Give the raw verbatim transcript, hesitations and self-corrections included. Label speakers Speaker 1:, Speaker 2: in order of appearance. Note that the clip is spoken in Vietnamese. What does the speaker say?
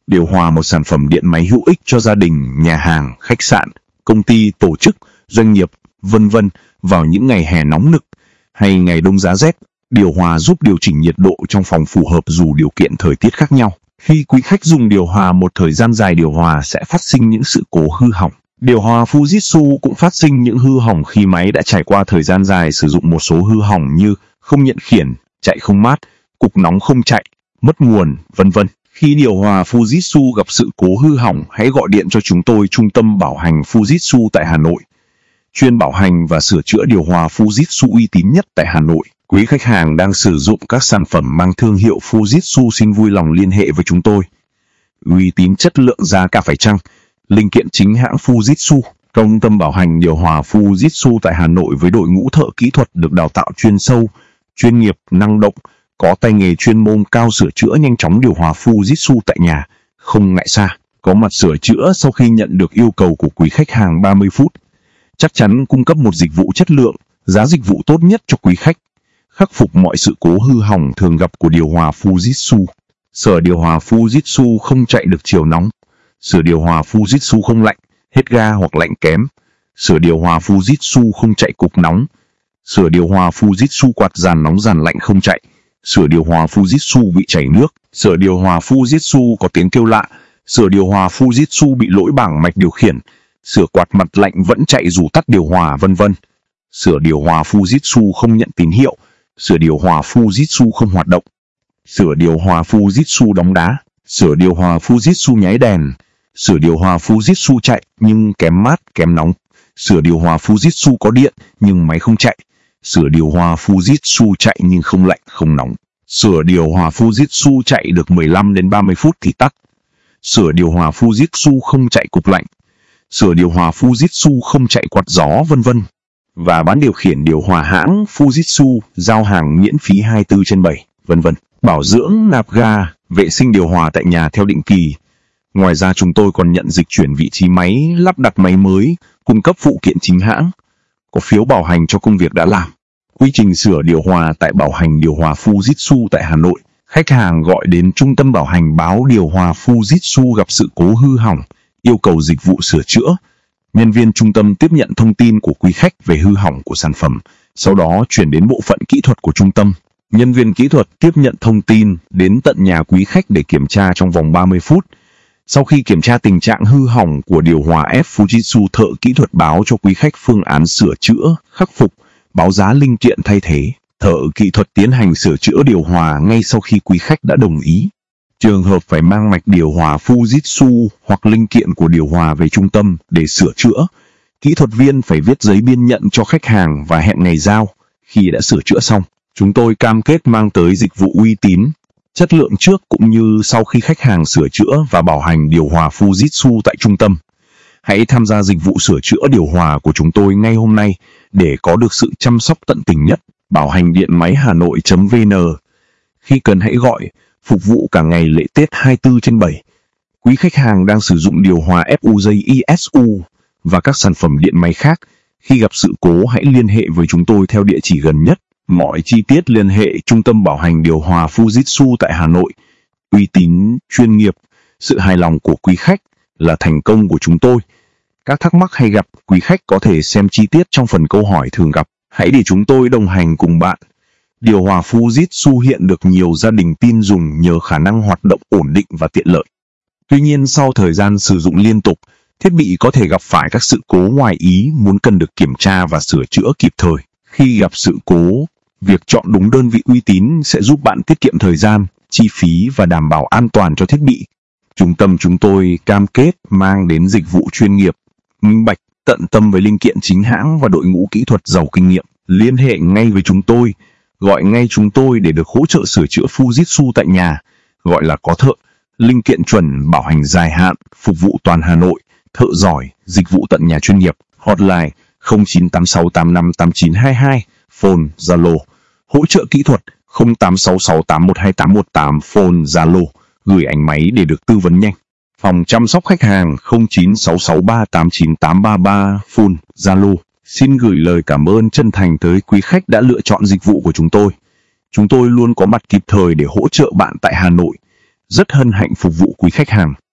Speaker 1: Điều hòa một sản phẩm điện máy hữu ích cho gia đình, nhà hàng, khách sạn, công ty, tổ chức, doanh nghiệp, vân vân vào những ngày hè nóng nực hay ngày đông giá rét. Điều hòa giúp điều chỉnh nhiệt độ trong phòng phù hợp dù điều kiện thời tiết khác nhau. Khi quý khách dùng điều hòa một thời gian dài, điều hòa sẽ phát sinh những sự cố hư hỏng. Điều hòa Fujitsu cũng phát sinh những hư hỏng khi máy đã trải qua thời gian dài sử dụng. Một số hư hỏng như không nhận khiển, chạy không mát, cục nóng không chạy, mất nguồn, vân vân. Khi điều hòa Fujitsu gặp sự cố hư hỏng, hãy gọi điện cho chúng tôi, Trung tâm Bảo hành Fujitsu tại Hà Nội, chuyên bảo hành và sửa chữa điều hòa Fujitsu uy tín nhất tại Hà Nội. Quý khách hàng đang sử dụng các sản phẩm mang thương hiệu Fujitsu xin vui lòng liên hệ với chúng tôi. Uy tín, chất lượng, giá cả phải chăng? Linh kiện chính hãng Fujitsu. Trung tâm bảo hành điều hòa Fujitsu tại Hà Nội với đội ngũ thợ kỹ thuật được đào tạo chuyên sâu, chuyên nghiệp, năng động, có tay nghề chuyên môn cao, sửa chữa nhanh chóng điều hòa Fujitsu tại nhà, không ngại xa. Có mặt sửa chữa sau khi nhận được yêu cầu của quý khách hàng ba mươi phút. Chắc chắn cung cấp một dịch vụ chất lượng, giá dịch vụ tốt nhất cho quý khách. Khắc phục mọi sự cố hư hỏng thường gặp của điều hòa Fujitsu. Sửa điều hòa Fujitsu không chạy được chiều nóng. Sửa điều hòa Fujitsu không lạnh, hết ga hoặc lạnh kém. Sửa điều hòa Fujitsu không chạy cục nóng. Sửa điều hòa Fujitsu quạt dàn nóng dàn lạnh không chạy. Sửa điều hòa Fujitsu bị chảy nước. Sửa điều hòa Fujitsu có tiếng kêu lạ. Sửa điều hòa Fujitsu bị lỗi bảng mạch điều khiển. Sửa quạt mặt lạnh vẫn chạy dù tắt điều hòa, vân vân. Sửa điều hòa Fujitsu không nhận tín hiệu. Sửa điều hòa Fujitsu không hoạt động. Sửa điều hòa Fujitsu đóng đá. Sửa điều hòa Fujitsu nháy đèn. Sửa điều hòa Fujitsu chạy nhưng kém mát, kém nóng. Sửa điều hòa Fujitsu có điện nhưng máy không chạy. Sửa điều hòa Fujitsu chạy nhưng không lạnh, không nóng. Sửa điều hòa Fujitsu chạy được mười lăm đến ba mươi phút thì tắt. Sửa điều hòa Fujitsu không chạy cục lạnh. Sửa điều hòa Fujitsu không chạy quạt gió, vân vân. Và bán điều khiển điều hòa hãng Fujitsu, giao hàng miễn phí hai mươi tư trên bảy, vân vân. Bảo dưỡng, nạp ga, vệ sinh điều hòa tại nhà theo định kỳ. Ngoài ra chúng tôi còn nhận dịch chuyển vị trí máy, lắp đặt máy mới, cung cấp phụ kiện chính hãng. Có phiếu bảo hành cho công việc đã làm. Quy trình sửa điều hòa tại bảo hành điều hòa Fujitsu tại Hà Nội. Khách hàng gọi đến trung tâm bảo hành báo điều hòa Fujitsu gặp sự cố hư hỏng, yêu cầu dịch vụ sửa chữa. Nhân viên trung tâm tiếp nhận thông tin của quý khách về hư hỏng của sản phẩm, sau đó chuyển đến bộ phận kỹ thuật của trung tâm. Nhân viên kỹ thuật tiếp nhận thông tin đến tận nhà quý khách để kiểm tra trong vòng ba mươi phút. Sau khi kiểm tra tình trạng hư hỏng của điều hòa ép Fujitsu, thợ kỹ thuật báo cho quý khách phương án sửa chữa, khắc phục, báo giá linh kiện thay thế. Thợ kỹ thuật tiến hành sửa chữa điều hòa ngay sau khi quý khách đã đồng ý. Trường hợp phải mang mạch điều hòa Fujitsu hoặc linh kiện của điều hòa về trung tâm để sửa chữa, kỹ thuật viên phải viết giấy biên nhận cho khách hàng và hẹn ngày giao. Khi đã sửa chữa xong, chúng tôi cam kết mang tới dịch vụ uy tín, chất lượng trước cũng như sau khi khách hàng sửa chữa và bảo hành điều hòa Fujitsu tại trung tâm. Hãy tham gia dịch vụ sửa chữa điều hòa của chúng tôi ngay hôm nay để có được sự chăm sóc tận tình nhất. Bảo hành điện máy Hà Nội chấm vn. Khi cần hãy gọi, phục vụ cả ngày lễ Tết hai mươi tư trên bảy. Quý khách hàng đang sử dụng điều hòa Fujitsu và các sản phẩm điện máy khác. Khi gặp sự cố hãy liên hệ với chúng tôi theo địa chỉ gần nhất. Mọi chi tiết liên hệ trung tâm bảo hành điều hòa Fujitsu tại Hà Nội. Uy tín, chuyên nghiệp, sự hài lòng của quý khách là thành công của chúng tôi. Các thắc mắc hay gặp, quý khách có thể xem chi tiết trong phần câu hỏi thường gặp. Hãy để chúng tôi đồng hành cùng bạn. Điều hòa Fujitsu hiện được nhiều gia đình tin dùng nhờ khả năng hoạt động ổn định và tiện lợi. Tuy nhiên sau thời gian sử dụng liên tục, thiết bị có thể gặp phải các sự cố ngoài ý muốn cần được kiểm tra và sửa chữa kịp thời. Khi gặp sự cố, việc chọn đúng đơn vị uy tín sẽ giúp bạn tiết kiệm thời gian, chi phí và đảm bảo an toàn cho thiết bị. Trung tâm chúng tôi cam kết mang đến dịch vụ chuyên nghiệp, minh bạch, tận tâm với linh kiện chính hãng và đội ngũ kỹ thuật giàu kinh nghiệm. Liên hệ ngay với chúng tôi, gọi ngay chúng tôi để được hỗ trợ sửa chữa Fujitsu tại nhà, gọi là có thợ, linh kiện chuẩn, bảo hành dài hạn, phục vụ toàn Hà Nội, thợ giỏi, dịch vụ tận nhà chuyên nghiệp. Hotline không chín tám sáu tám năm tám chín hai hai, phone Zalo, hỗ trợ kỹ thuật không tám sáu sáu tám một hai tám một tám, phone Zalo, gửi ảnh máy để được tư vấn nhanh. Phòng chăm sóc khách hàng không chín sáu sáu ba tám chín tám ba ba, phone Zalo. Xin gửi lời cảm ơn chân thành tới quý khách đã lựa chọn dịch vụ của chúng tôi. Chúng tôi luôn có mặt kịp thời để hỗ trợ bạn tại Hà Nội. Rất hân hạnh phục vụ quý khách hàng.